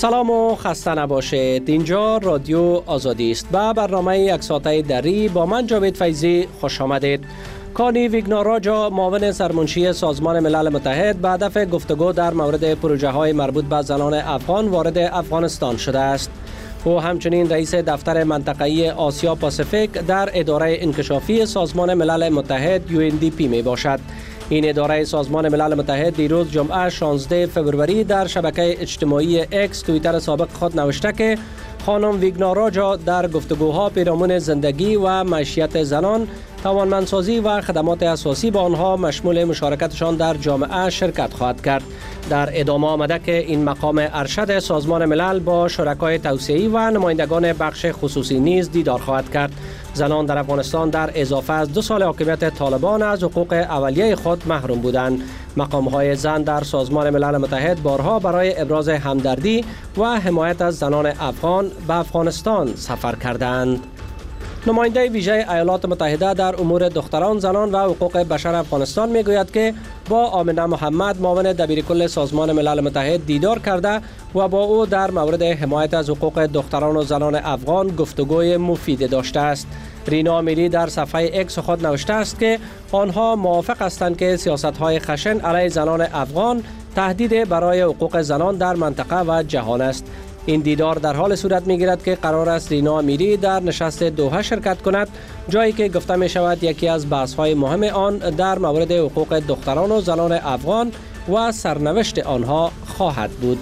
سلام و خسته نباشید. اینجا رادیو آزادی است. با برنامه یک ساعته دری با من جاوید فیضی خوش آمدید. کانی ویگناراجا معاون سرمنشی سازمان ملل متحد به هدف گفتگو در مورد پروژه های مربوط به زنان افغان وارد افغانستان شده است. او همچنین رئیس دفتر منطقه‌ای آسیا پاسیفیک در اداره انکشافی سازمان ملل متحد UNDP می باشد. این اداره سازمان ملل متحد دیروز جمعه 16 فوریه در شبکه اجتماعی اکس توییتر سابق خود نوشته که خانم ویگناراجا در گفتگوها پیرامون زندگی و معیشت زنان، توانمندسازی و خدمات اساسی با آنها مشمول مشارکتشان در جامعه شرکت خواهد کرد. در ادامه آمده که این مقام ارشد سازمان ملل با شرکای توسعه‌ای و نمایندگان بخش خصوصی نیز دیدار خواهد کرد. زنان در افغانستان در اضافه از 2 سال حاکمیت طالبان از حقوق اولیه خود محروم بودند. مقام‌های زن در سازمان ملل متحد بارها برای ابراز همدردی و حمایت از زنان افغان به افغانستان سفر کردند. نماینده ویژه ایالات متحده در امور دختران، زنان و حقوق بشر افغانستان میگوید که با آمنه محمد معاون دبیرکل سازمان ملل متحد دیدار کرده و با او در مورد حمایت از حقوق دختران و زنان افغان گفتگوی مفید داشته است. رینا امیری در صفحه اکس خود نوشته است که آنها موافق هستند که سیاست‌های خشن علیه زنان افغان تهدید برای حقوق زنان در منطقه و جهان است. این دیدار در حال صورت می‌گیرد که قرار است رینا امیری در نشست دوحه شرکت کند، جایی که گفته می شود یکی از بحث‌های مهم آن در مورد حقوق دختران و زنان افغان و سرنوشت آنها خواهد بود.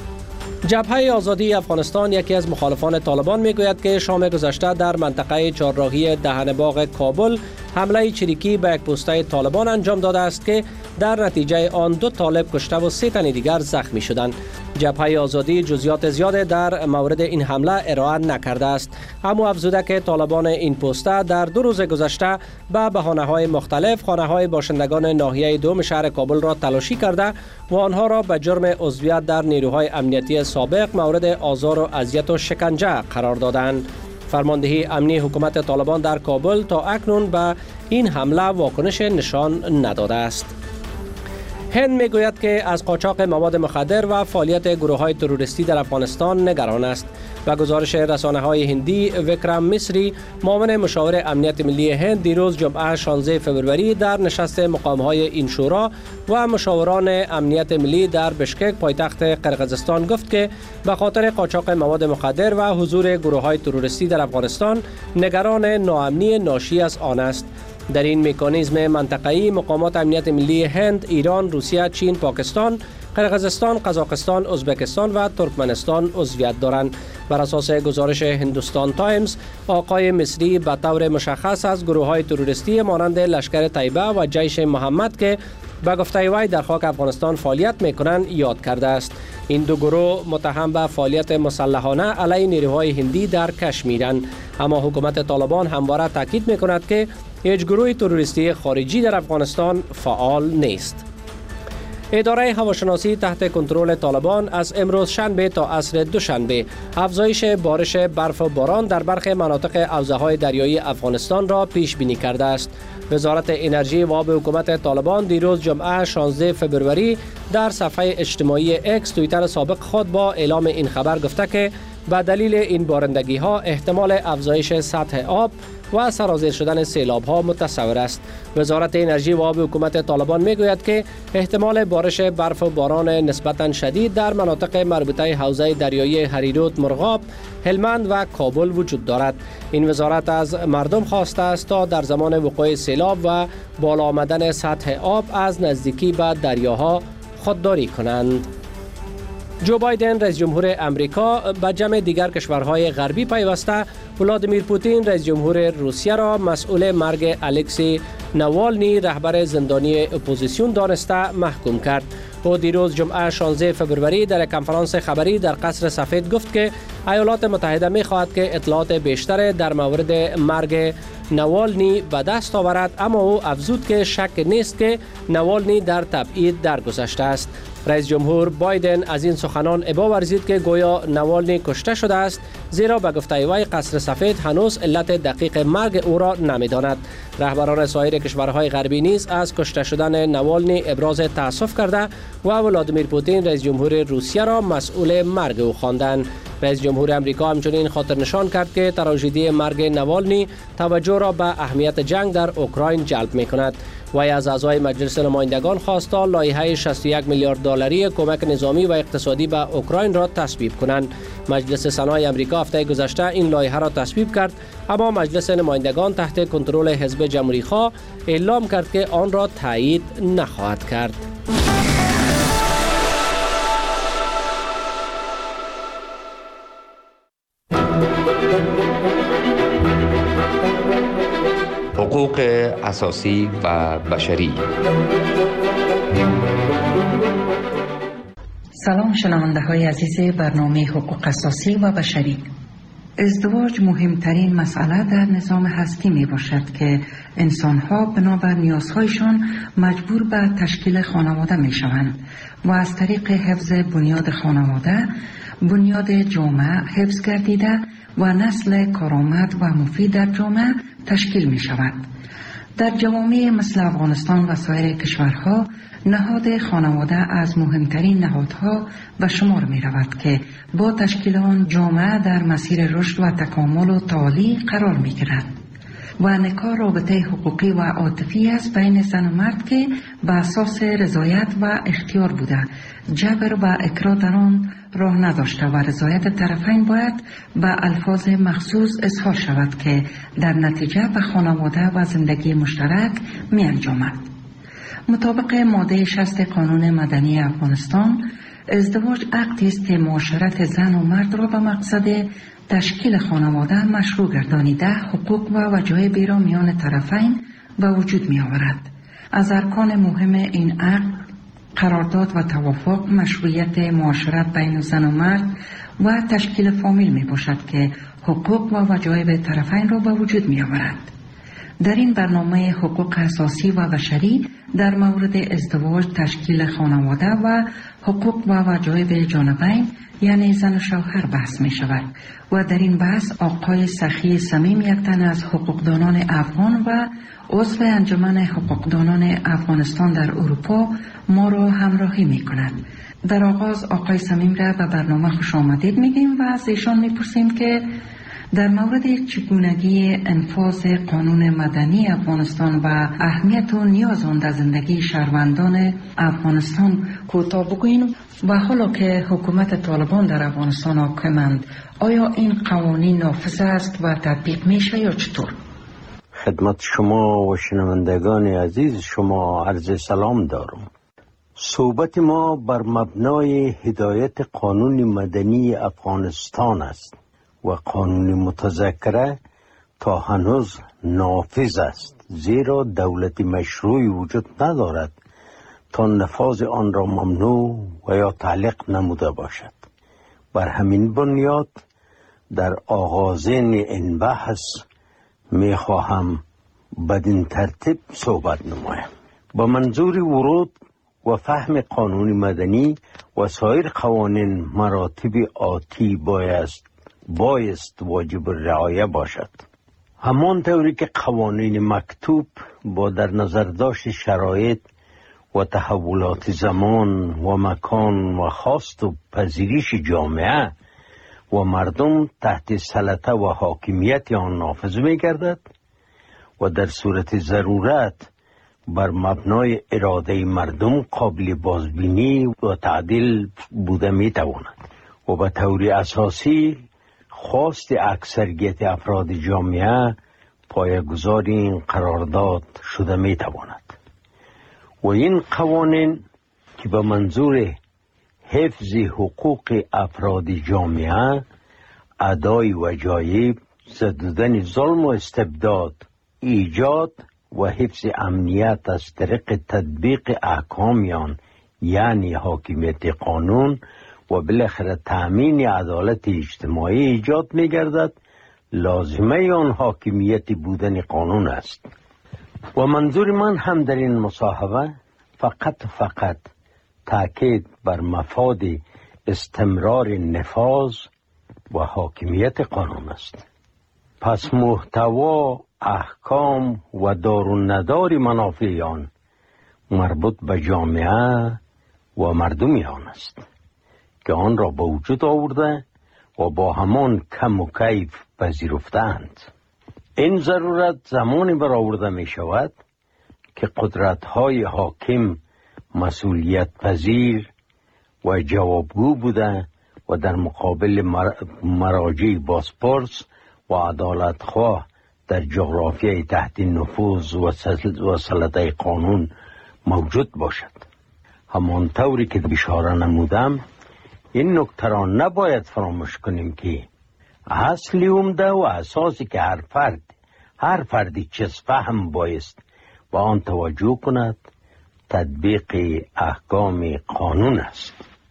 جبهه آزادی افغانستان، یکی از مخالفان طالبان، میگوید که شام گذشته در منطقه چهارراهی دهن باغ کابل حمله چریکی به یک پوسته طالبان انجام داده است که در نتیجه آن 2 طالب کشته و 3 تن دیگر زخمی شدند. جبهه آزادی جزئیات زیاد در مورد این حمله ارائه نکرده است، اما افزوده که طالبان این پوسته در 2 روز گذشته به بهانه‌های مختلف خانه‌های باشندگان ناحیه دوم شهر کابل را تلاشی کرده و آنها را به جرم عضویت در نیروهای امنیتی سابق مورد آزار و اذیت و شکنجه قرار دادند. فرماندهی امنی حکومت طالبان در کابل تا اکنون به این حمله واکنش نشان نداده است. هند میگوید که از قاچاق مواد مخدر و فعالیت گروه‌های تروریستی در افغانستان نگران است. و گزارش رسانه‌های هندی، وکرم میسری معاون مشاور امنیت ملی هند دیروز جمعه 16 فوریه در نشست مقام‌های این شورا و مشاوران امنیت ملی در بشکک پایتخت قرقیزستان گفت که به خاطر قاچاق مواد مخدر و حضور گروه‌های تروریستی در افغانستان نگران ناامنی ناشی از آن است. در این مکانیزم منطقه‌ای مقامات امنیت ملی هند، ایران، روسیه، چین، پاکستان، قرقیزستان، قزاقستان، ازبکستان و ترکمنستان عضویت دارند. بر اساس گزارش هندوستان تایمز، آقای مصری به طور مشخص از گروه‌های تروریستی مانند لشکر طیبه و جیش محمد که به گفته وی در خاک افغانستان فعالیت می‌کنند یاد کرده است. این 2 گروه متهم به فعالیت مسلحانه علیه نیروهای هندی در کشمیرند، اما حکومت طالبان همواره تاکید می‌کند که هیچ گروه تروریستی خارجی در افغانستان فعال نیست. اداره هواشناسی تحت کنترل طالبان از امروز شنبه تا عصر دوشنبه افزایش بارش برف و باران در برخی مناطق حوزه‌های دریایی افغانستان را پیش بینی کرده است. وزارت انرژی و آب حکومت طالبان دیروز جمعه 16 فوریه در صفحه اجتماعی اکس توییتر سابق خود با اعلام این خبر گفته که به دلیل این بارندگی‌ها احتمال افزایش سطح آب و سرازیر شدن سیلاب‌ها متصور است. وزارت انرژی و آب حکومت طالبان میگوید که احتمال بارش برف و باران نسبتاً شدید در مناطق مربوطه حوزه دریایی هریرود، مرغاب، هلمند و کابل وجود دارد. این وزارت از مردم خواسته است تا در زمان وقوع سیلاب و بالا آمدن سطح آب از نزدیکی به دریاها خودداری کنند. جو بایدن رئیس جمهور امریکا به جمع دیگر کشورهای غربی پیوسته ولادیمیر پوتین رئیس جمهور روسیه را مسئول مرگ الکسی نوالنی رهبر زندانی اپوزیسیون دانسته محکوم کرد. او دیروز جمعه 16 فوریه در کنفرانس خبری در قصر سفید گفت که ایالات متحده می خواهد که اطلاعات بیشتر در مورد مرگ نوالنی به دست آورد، اما او افزود که شک نیست که نوالنی در تبعید درگذشته است. رئیس جمهور بایدن از این سخنان ابا ورزید که گویا نوالنی کشته شده است، زیرا به گفته وی قصر سفید هنوز علت دقیق مرگ او را نمی‌داند. رهبران سایر کشورهای غربی نیز از کشته شدن نوالنی ابراز تأسف کرده و ولادیمیر پوتین رئیس جمهور روسیه را مسئول مرگ او خواندند. رئیس جمهور امریکا همچنین خاطر نشان کرد که تراژدی مرگ نوالنی توجه را به اهمیت جنگ در اوکراین جلب می کند. وی از اعضای مجلس نمایندگان خواست تا لایحه 61 میلیارد دلاری کمک نظامی و اقتصادی به اوکراین را تصویب کنند. مجلس سنای امریکا هفته گذشته این لایحه را تصویب کرد، اما مجلس نمایندگان تحت کنترل حزب جمهوری‌خواه اعلام کرد که آن را تایید نخواهد کرد. حقوق اساسی و بشری. سلام شنونده های عزیز برنامه حقوق اساسی و بشری. ازدواج مهمترین مسئله در نظام هستی می باشد که انسانها بنابر نیازهایشان مجبور به تشکیل خانواده می شوند و از طریق حفظ بنیاد خانواده، بنیاد جامعه حفظ گردیده و نسل کارآمد و مفید در جامعه تشکیل می شود. در جوامع مثل افغانستان و سایر کشورها نهاد خانواده از مهمترین نهادها به شمار می رود که با تشکیل آن جامعه در مسیر رشد و تکامل و تعالی قرار می گیرد و نکاح رابطه حقوقی و عاطفی است بین زن و مرد که به اساس رضایت و اختیار بوده، جبر و اکراه در آن راه نداشته و رضایت طرفین باید به الفاظ مخصوص اظهار شود که در نتیجه به خانواده و زندگی مشترک می انجامد. مطابق ماده 60 قانون مدنی افغانستان، ازدواج عقدی است که معاشرت زن و مرد را به مقصد تشکیل خانواده مشروع گردانیده حقوق و وجایبی را میان طرفین به وجود می آورد. از ارکان مهم این عقد قرارداد و توافق، مشروعیت معاشرت بین زن و مرد و تشکیل فامیل می باشد که حقوق و وجایب طرفین را به وجود می آورد. در این برنامه حقوق اساسی و بشری در مورد ازدواج، تشکیل خانواده و حقوق و وجایب جانبین یعنی زن و شوهر بحث می شود و در این بحث آقای سخی صمیم، یک تن از حقوقدانان افغان و عضو انجمن حقوقدانان افغانستان در اروپا ما را همراهی می کند. در آغاز آقای صمیم را به برنامه خوش آمدید میگیم و از ایشان میپرسیم که در مورد چگونگی انفاذ قانون مدنی افغانستان و اهمیت و نیاز آن در زندگی شهروندان افغانستان کوتاه بگوییم و حالا که حکومت طالبان در افغانستان حاکمند، آیا این قوانین نافذ است و تطبیق میشه یا چطور؟ خدمت شما و شنوندگان عزیز شما عرض سلام دارم. صحبت ما بر مبنای هدایت قانون مدنی افغانستان است و قانون متذکره تا هنوز نافذ است، زیرا دولت مشروعی وجود ندارد تا نفاذ آن را ممنوع و یا تعلیق نموده باشد. بر همین بنیاد در آغازین این بحث می خواهم بدین ترتیب صحبت نمایم. با منظور ورود و فهم قانون مدنی و سایر قوانین مراتب آتی بایست واجب رعایه باشد. همان طوری که قوانین مکتوب با در نظر داشت شرایط و تحولات زمان و مکان و خواست و پذیرش جامعه و مردم تحت سلطه و حاکمیت آن نافذ می گردد و در صورت ضرورت بر مبنای اراده مردم قابل بازبینی و تعدیل بوده می تواند و به طور اساسی خواست اکثریت افراد جامعه پایه‌گذار این قرارداد شده می تواند و این قوانین که به منظور حفظ حقوق افراد جامعه، ادای وجایب، زدودن ظلم و استبداد، ایجاد و حفظ امنیت از طریق تطبیق احکامیان یعنی حاکمیت قانون و بالاخره تأمین عدالت اجتماعی ایجاد می گردد، لازمه آن حاکمیت بودن قانون است. و منظور من هم در این مصاحبه فقط تاکید بر مفاد استمرار نفاذ و حاکمیت قانون است. پس محتوا، احکام و دار و ندار منافع آن مربوط به جامعه و مردم آن است که آن را به وجود آورده و با همان کم و کیف پذیرفتند. این ضرورت زمانی برآورده می شود که قدرت‌های حاکم مسئولیت پذیر و جوابگو بوده و در مقابل مراجع بازپرس و عدالتخواه در جغرافیای تحت نفوذ و سلطه قانون موجود باشد. همانطوری که اشاره نمودم، این نکته را نباید فراموش کنیم که اصلی عمده و اساسی که هر فردی چیز فهم بایست با آن توجه کند تطبیق احکام قانون است.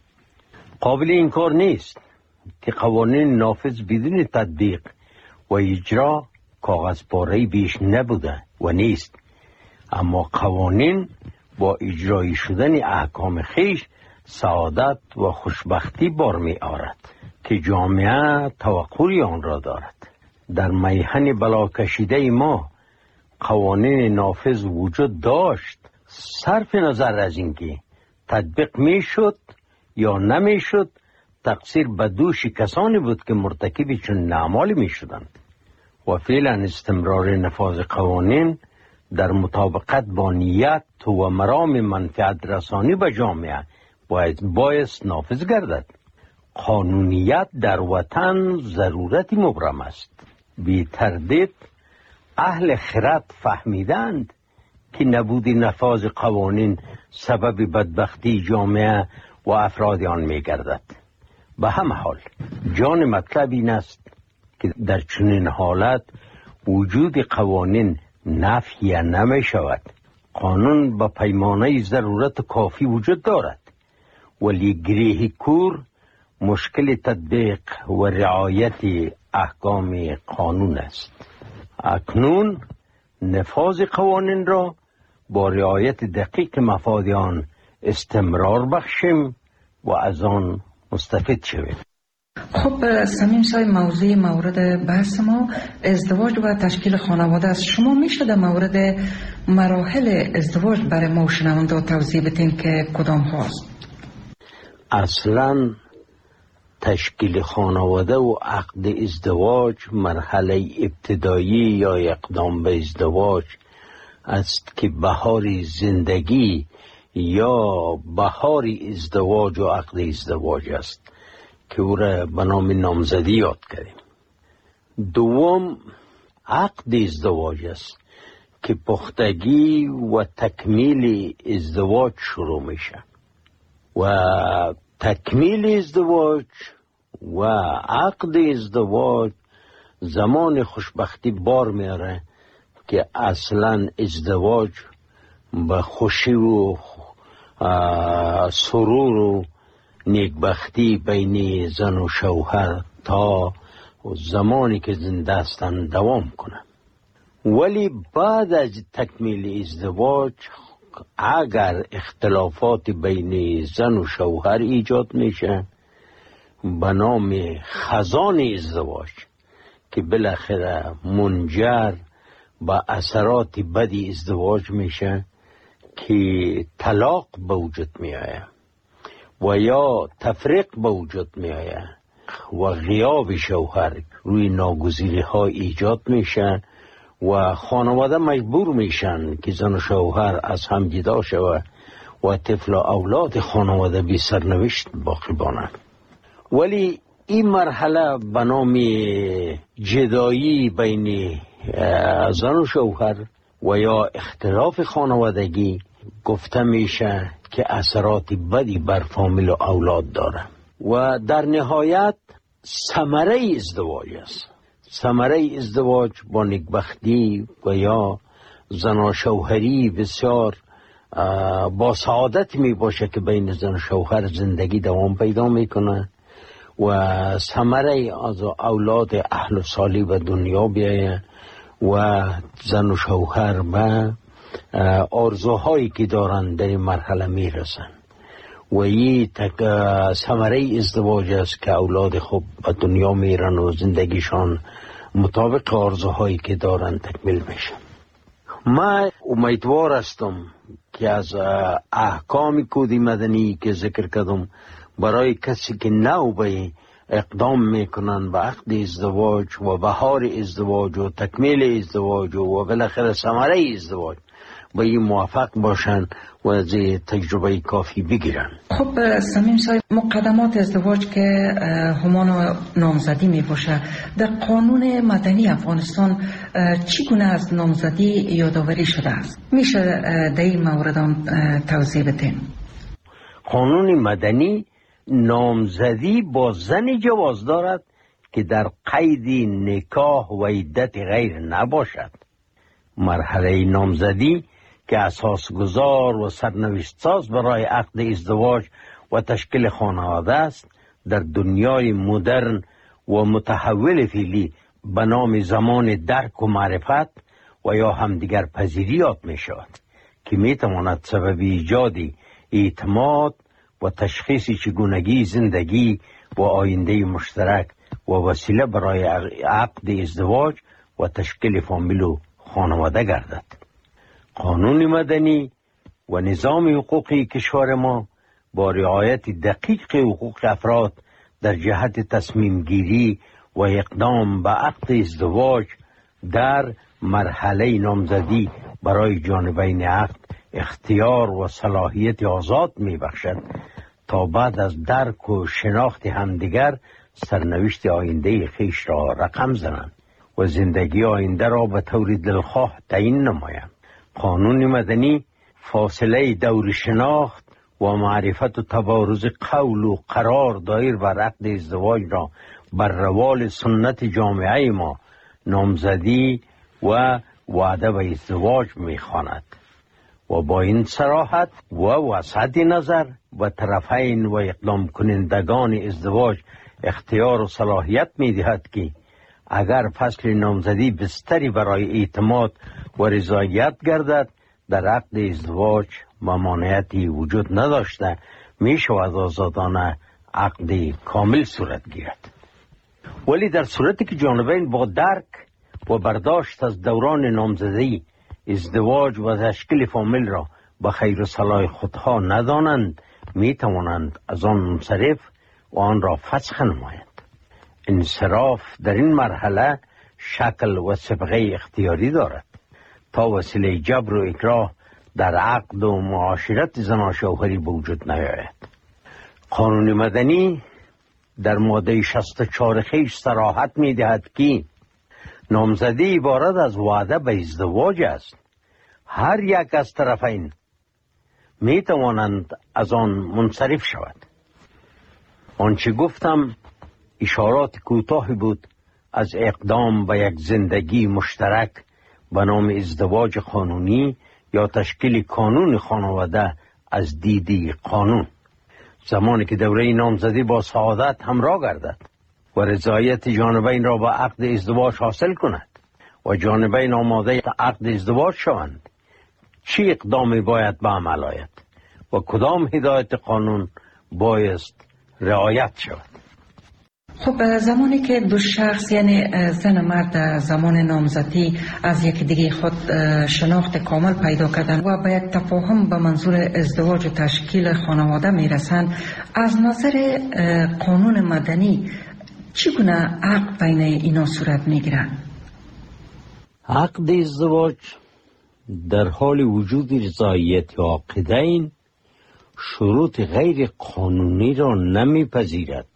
قابل انکار نیست که قوانین نافذ بدون تطبیق و اجرا کاغذپاره بیش نبوده و نیست، اما قوانین با اجرایی شدن احکام خیش سعادت و خوشبختی بار می آورد که جامعه توقعی آن را دارد. در میهن بلا کشیده ما قوانین نافذ وجود داشت، صرف نظر از اینکه تطبیق می شد یا نمی شد تقصیر به دوش کسانی بود که مرتکب چون اعمالی می شدند و فعلا استمرار نفاذ قوانین در مطابقت با نیت و مرام منفعت رسانی به جامعه بایست نافذ گردد. قانونیت در وطن ضرورتی مبرم است. بی تردید اهل خرد فهمیدند که نبود نفاذ قوانین سبب بدبختی جامعه و افراد آن می گردد. به همه حال جان مطلب این است که در چنین حالت وجود قوانین نفی نمی شود. قانون به پیمانه ضرورت کافی وجود دارد، ولی گریه کور مشکل تطبیق و رعایت احکام قانون است. اکنون نفاذ قوانین را با رعایت دقیق مفاد آن استمرار بخشیم و از آن مستفید شویم. خب سمیم صاحب، موضوع مورد بحث ما ازدواج و تشکیل خانواده است. شما میشه در مورد مراحل ازدواج برای ما شنونده توضیح بدین که کدام هاست؟ اصلا تشکیل خانواده و عقد ازدواج مرحله ابتدایی یا اقدام به ازدواج است که بهار زندگی یا بهار ازدواج و عقد ازدواج است که او را به نام نامزدی یاد کردیم. دوم عقد ازدواج است که پختگی و تکمیل ازدواج شروع میشه و تکمیل ازدواج و عقد ازدواج زمان خوشبختی بار میاره که اصلا ازدواج به خوشی و سرور و نیکبختی بین زن و شوهر تا زمانی که زنده هستند دوام کنه. ولی بعد از تکمیل ازدواج اگر اختلافات بین زن و شوهر ایجاد میشه به نام خزان ازدواج که بالاخره منجر به اثرات بدی ازدواج میشه که طلاق به وجود میآید و یا تفریق به وجود میآید و غیاب شوهر روی ناگزیری ها ایجاد میشه و خانواده مجبور میشن که زن و شوهر از هم جدا شود و طفل و اولاد خانواده بی سرنوشت باقی بانند. ولی این مرحله به نام جدایی بین زن و شوهر و یا اختلاف خانوادگی گفته میشه که اثرات بدی بر فامیل و اولاد داره و در نهایت ثمره ازدواج است. ثمره ازدواج با نیکبختی و یا زن و شوهری بسیار با سعادت می باشه که بین زن و شوهر زندگی دوام پیدا میکنه و ثمره از اولاد اهل و صالح به دنیا بیایه و زن و شوهر به آرزوهایی که دارن در این مرحله میرسن و این ثمره ازدواج است که اولاد خوب به دنیا میرن و زندگیشان مطابق آرزوهایی که دارن تکمیل بشه. من امیدوار هستم که از احکام کد مدنی که ذکر کردم برای کسی که نو به اقدام میکنن به عقد ازدواج و بهار ازدواج و تکمیل ازدواج و بالاخره ثمره ازدواج به این موفق باشن و از تجربه کافی بگیرن. خب صمیم صاحب، مقدمات ازدواج که همان نامزدی می باشه، در قانون مدنی افغانستان چگونه از نامزدی یادآوری شده است؟ میشه در این مورد توضیح بدین؟ قانون مدنی نامزدی با زنی جواز دارد که در قید نکاح و عدت غیر نباشد. مرحله نامزدی که اساسگذار و سرنوشت ساز برای عقد ازدواج و تشکیل خانواده است، در دنیای مدرن و متحول فعلی به نام زمان درک و معرفت و یا همدیگر پذیری یاد می شود که می تواند سبب ایجاد اعتماد و تشخیص چگونگی زندگی و آینده مشترک و وسیله برای عقد ازدواج و تشکیل فامیل و خانواده گردد. قانون مدنی و نظام حقوقی کشور ما با رعایت دقیق حقوق افراد در جهت تصمیم گیری و اقدام به عقد ازدواج در مرحله نامزدی برای جانبین عقد اختیار و صلاحیت آزاد می بخشد تا بعد از درک و شناخت همدیگر سرنوشت آینده خیش را رقم زنند و زندگی آینده را به طور دلخواه تعیین نمایند. قانون مدنی فاصله دور شناخت و معرفت و تبارز قول و قرار دایر بر عقد ازدواج را بر روال سنت جامعه ما نامزدی و وعده به ازدواج می‌خواند و با این صراحت و وسعت نظر و طرفین و اقدام کنندگان ازدواج اختیار و صلاحیت می‌دهد که اگر فصل نامزدی بستری برای اعتماد و رضایت گردد، در عقد ازدواج ممانعتی وجود نداشته می شود آزادانه عقد کامل صورت گیرد. ولی در صورتی که جانبین با درک و برداشت از دوران نامزدی ازدواج و تشکیل فامیل را به خیر و صلاح خودها ندانند، می توانند از آن منصرف و آن را فسخ نمایند. انصراف در این مرحله شکل و صبغه اختیاری دارد تا وسیله جبر و اکراه در عقد و معاشرت زن و شوهری به وجود نیاید. قانون مدنی در ماده 64 خیش صراحت می دهد که نامزدی عبارت از وعده به ازدواج است. هر یک از طرفین می توانند از آن منصرف شود. آنچه گفتم اشارات کوتاهی بود از اقدام به یک زندگی مشترک به نام ازدواج قانونی یا تشکیل کانون خانواده از دیدی قانون. زمانی که دوره نامزدی با سعادت همراه گردد و رضایت جانبین را با عقد ازدواج حاصل کند و جانبین آماده عقد ازدواج شوند، چه اقدامی باید به عمل آید و کدام هدایت قانون بایست رعایت شود؟ خب زمانی که دو شخص یعنی زن و مرد زمان نامزدی از یک دیگه خود شناخت کامل پیدا کردن و به یک تفاهم به منظور ازدواج و تشکیل خانواده میرسند، از نظر قانون مدنی چگونه عقد بین اینا صورت میگیرد؟ عقد ازدواج در حال وجود رضایت عاقدین شروط غیر قانونی را نمیپذیرد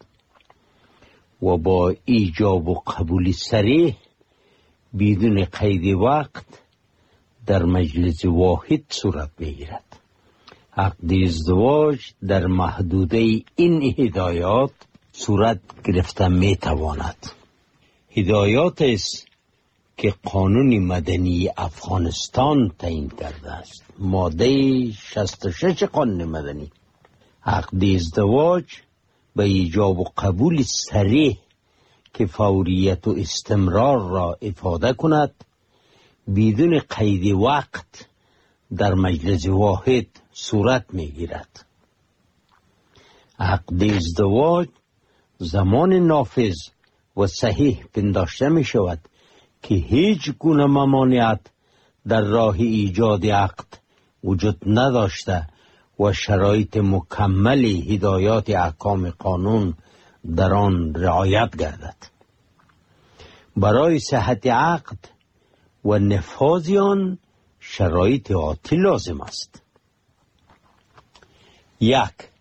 و با ایجاب و قبول صریح بدون قید وقت در مجلس واحد صورت میگیرد. عقد ازدواج در محدوده این هدایات صورت گرفته میتواند. هدایات است که قانون مدنی افغانستان تعیین کرده است. ماده 66 قانون مدنی عقد ازدواج به ایجاب و قبول صریح که فوریت و استمرار را افاده کند بدون قید وقت در مجلس واحد صورت میگیرد. عقد ازدواج زمان نافذ و صحیح پنداشته می شود که هیچ گونه ممانعت در راه ایجاد عقد وجود نداشته و شرایط مکمل هدایات احکام قانون در آن رعایت گردد. برای صحت عقد و نفاذ آن شرایط آتی لازم است. 1.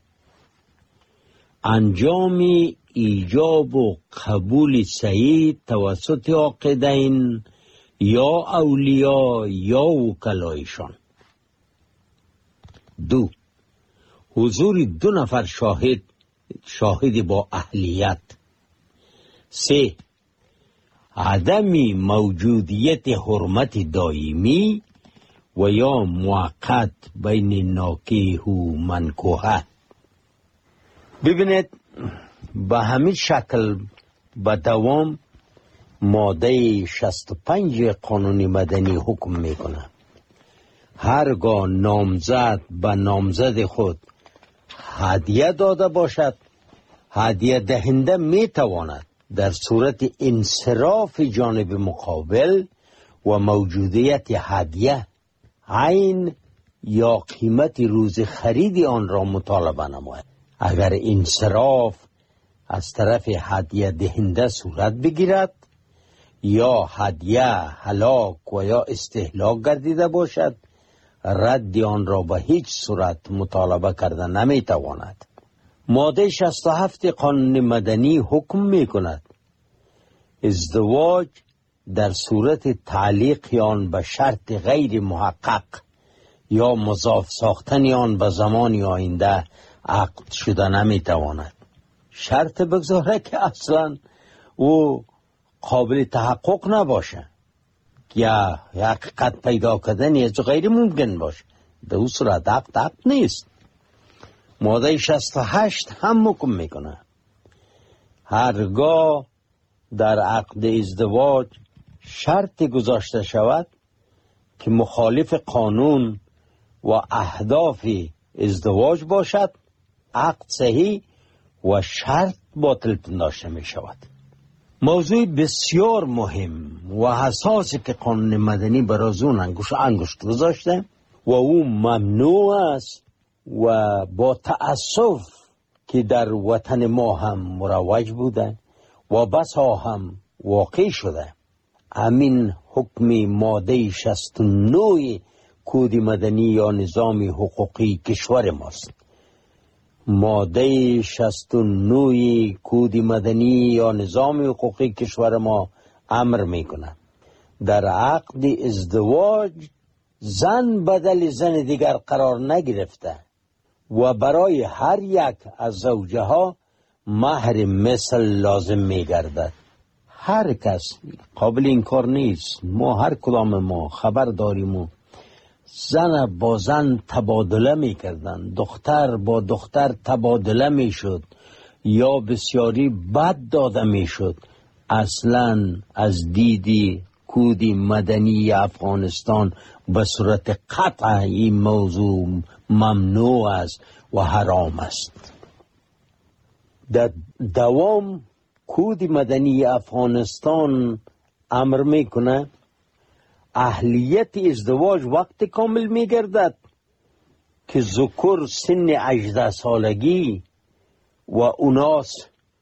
انجام ایجاب و قبول صحیح توسط عاقدین یا اولیاء یا وکلایشان. 2. حضور 2 نفر شاهد با اهلیت. 3. عدم موجودیت حرمت دائمی و یا موقت بین ناکح و منکوحه. ببینید به همین شکل به دوام ماده 65 قانون مدنی حکم میکنه هرگاه نامزد به نامزد خود هدیه داده باشد، هدیه دهنده میتواند در صورت انصراف جانب مقابل و موجودیت هدیه عین یا قیمت روز خرید آن را مطالبه نماید. اگر انصراف از طرف هدیه دهنده صورت بگیرد یا هدیه هلاک و یا استهلاک گردیده باشد، رد آن را به هیچ صورت مطالبه کرده نمیتواند. ماده 67 قانون مدنی حکم می کند ازدواج در صورت تعلیق آن به شرط غیر محقق یا مضاف ساختن آن به زمان آینده عقد شده نمیتواند. شرط بگذاره که اصلا او قابل تحقق نباشه یا حقیقت پیدا کردن از غیر ممکن باشه، در اون صورت عقد نیست. ماده 68 هم حکم میکنه هرگاه در عقد ازدواج شرط گذاشته شود که مخالف قانون و اهداف ازدواج باشد، عقد صحیح و شرط باطل پنداشته می شود. موضوع بسیار مهم و حساسی که قانون مدنی برای اون انگشت گذاشته و او ممنوع است و با تأسف که در وطن ما هم مروج بوده و بسا هم واقع شده. همین حکم ماده 69 کد مدنی یا نظام حقوقی کشور ماست. ماده 69 کد مدنی یا نظام حقوقی کشور ما امر میکنه در عقد ازدواج زن بدل زن دیگر قرار نگرفته و برای هر یک از زوجه ها مهر مثل لازم میگردد. هر کس قابل این کار نیست. ما هر کدام ما خبر داریم و زن با زن تبادله میکردن، دختر با دختر تبادله میشد یا بسیاری بد داده میشد. اصلا از دیدی کد مدنی افغانستان به صورت قطع این موضوع ممنوع است و حرام است. در دوام کد مدنی افغانستان امر میکنه اهلیت ازدواج وقت کامل میگردد که ذکر سن 18 سالگی و اناس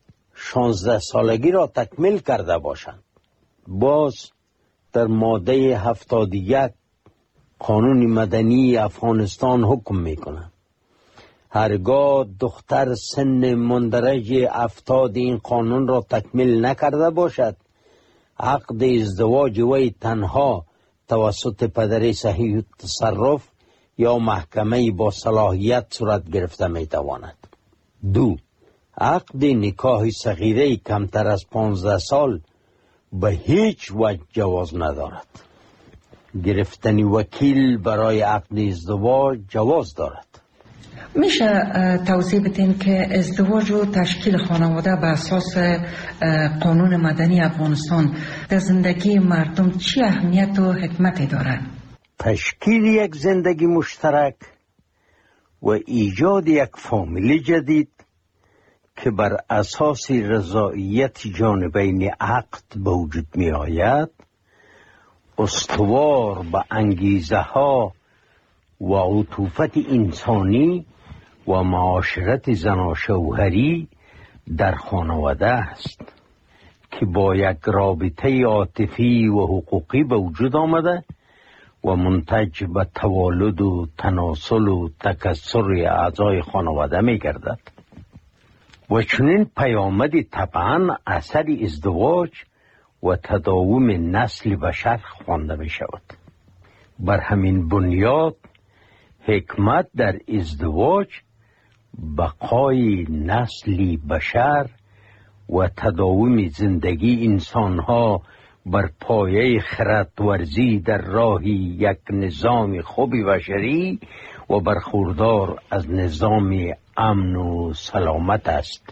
16 سالگی را تکمیل کرده باشند. باز در ماده 71 قانون مدنی افغانستان حکم میکنه هرگاه دختر سن مندرج 70 این قانون را تکمیل نکرده باشد، عقد ازدواج وی تنها توسط پدر صحیح تصرف یا محکمه با صلاحیت صورت گرفته میتواند. 2. عقد نکاح صغیره کمتر از 15 سال به هیچ وجه جواز ندارد. گرفتن وکیل برای عقد ازدواج جواز دارد. میشه توضیح بدین که ازدواج و تشکیل خانواده به اساس قانون مدنی افغانستان در زندگی مردم چی اهمیت و حکمتی دارد؟ تشکیل یک زندگی مشترک و ایجاد یک فامیل جدید که بر اساس رضایت جانبین عقد به وجود می آید استوار به انگیزه ها و عطوفت انسانی و معاشرت زناشوهری در خانواده است که با یک رابطه عاطفی و حقوقی به وجود آمده و منتج به توالد و تناسل و تکثر اعضای خانواده می گردد و چنین پیامدی طبعا اثر ازدواج و تداوم نسل بشر خوانده می شود. بر همین بنیاد حکمت در ازدواج بقای نسل بشر و تداوم زندگی انسانها بر پایه خردورزی در راه یک نظام خوب بشری و برخوردار از نظام امن و سلامت است.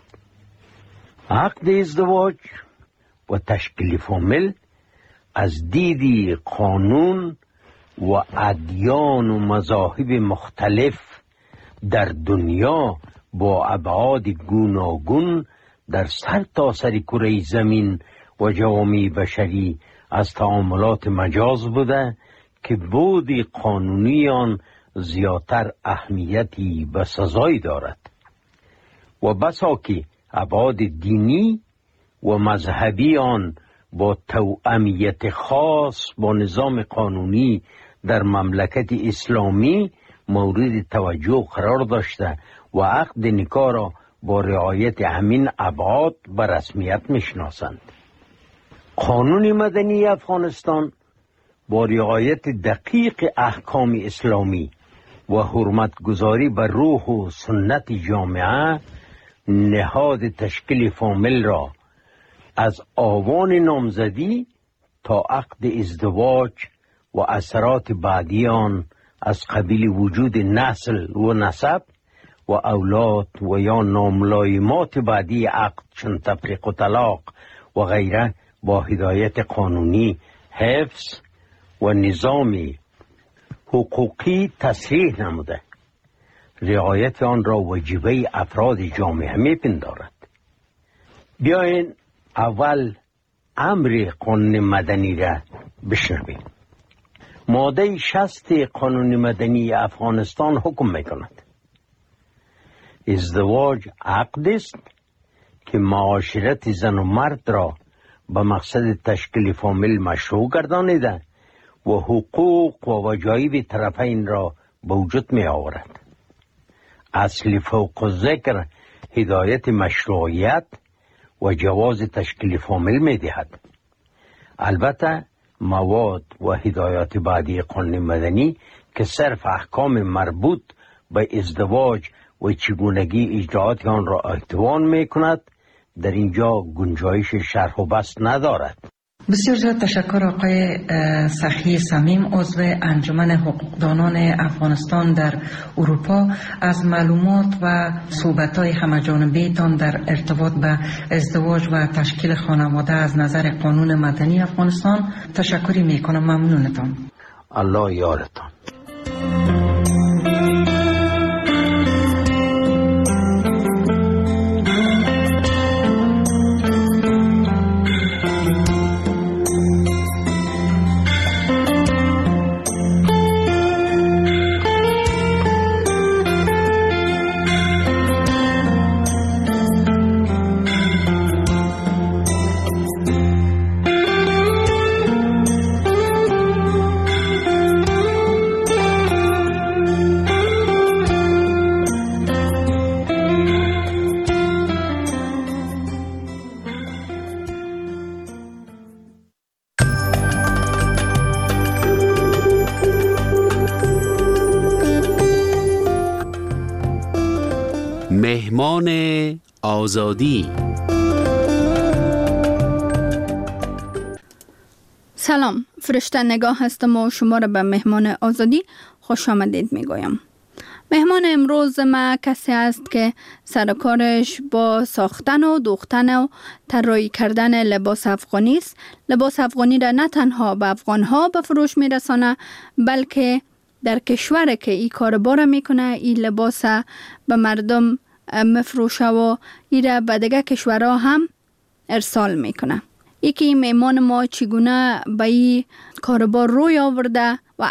عقد ازدواج و تشکیل فامیل از دید قانون و ادیان و مذاهب مختلف در دنیا با ابعاد گوناگون در سرتاسر کره زمین و جوامع بشری از تعاملات مجاز بوده که بود قانونی آن زیادتر اهمیتی به سزایی دارد و بسا که ابعاد دینی و مذهبی آن با توأمیت خاص با نظام قانونی در مملکت اسلامی مورد توجه قرار داشته و عقد نکاح را با رعایت همین ابعاد به رسمیت میشناسند. قانون مدنی افغانستان با رعایت دقیق احکام اسلامی و حرمتگذاری بر روح و سنت جامعه نهاد تشکیل فامیل را از آوان نامزدی تا عقد ازدواج و اثرات بعدی آن از قبیل وجود نسل و نسب و اولاد و یا ناملایمات بعدی عقد چون تفریق و طلاق و غیره با هدایت قانونی حفظ و نظامی حقوقی تصریح نموده. رعایت آن را واجبه افراد جامعه میپندارد. بیاین اول امر قانون مدنی را بشنویم. ماده 60 قانون مدنی افغانستان حکم میکند ازدواج عقد است که معاشرت زن و مرد را به مقصد تشکیل فامیل مشروع گردانیده و حقوق و وجایب طرفین را به وجود می آورد. اصل فوق ذکر هدایت مشروعیت و جواز تشکیل فامیل می دهد. البته مواد و هدایات بعدی قانون مدنی که صرف احکام مربوط به ازدواج و چگونگی اجراعات آن را احتوا می کند در اینجا گنجایش شرح و بسط ندارد. بسیار زیاد تشکر آقای سخی صمیم، عضو انجمن حقوقدانان افغانستان در اروپا، از معلومات و صحبت‌های همه‌جانبه تان در ارتباط به ازدواج و تشکیل خانواده از نظر قانون مدنی افغانستان. تشکری میکنم. ممنونتان. الله یارتان. مهمان آزادی. سلام، فرشته نگاه هستم و شما را به مهمان آزادی خوش آمدید میگویم. مهمان امروز ما کسی است که سرکارش با ساختن و دوختن و طراحی کردن لباس افغانی است. لباس افغانی را نه تنها به افغانها به فروش میرسانه، بلکه در کشور که این کار باره میکنه این لباس به مردم مفروشه و این را به دیگه کشورها هم ارسال میکنه. یکی مهمان ما چگونه به این کاربار روی آورده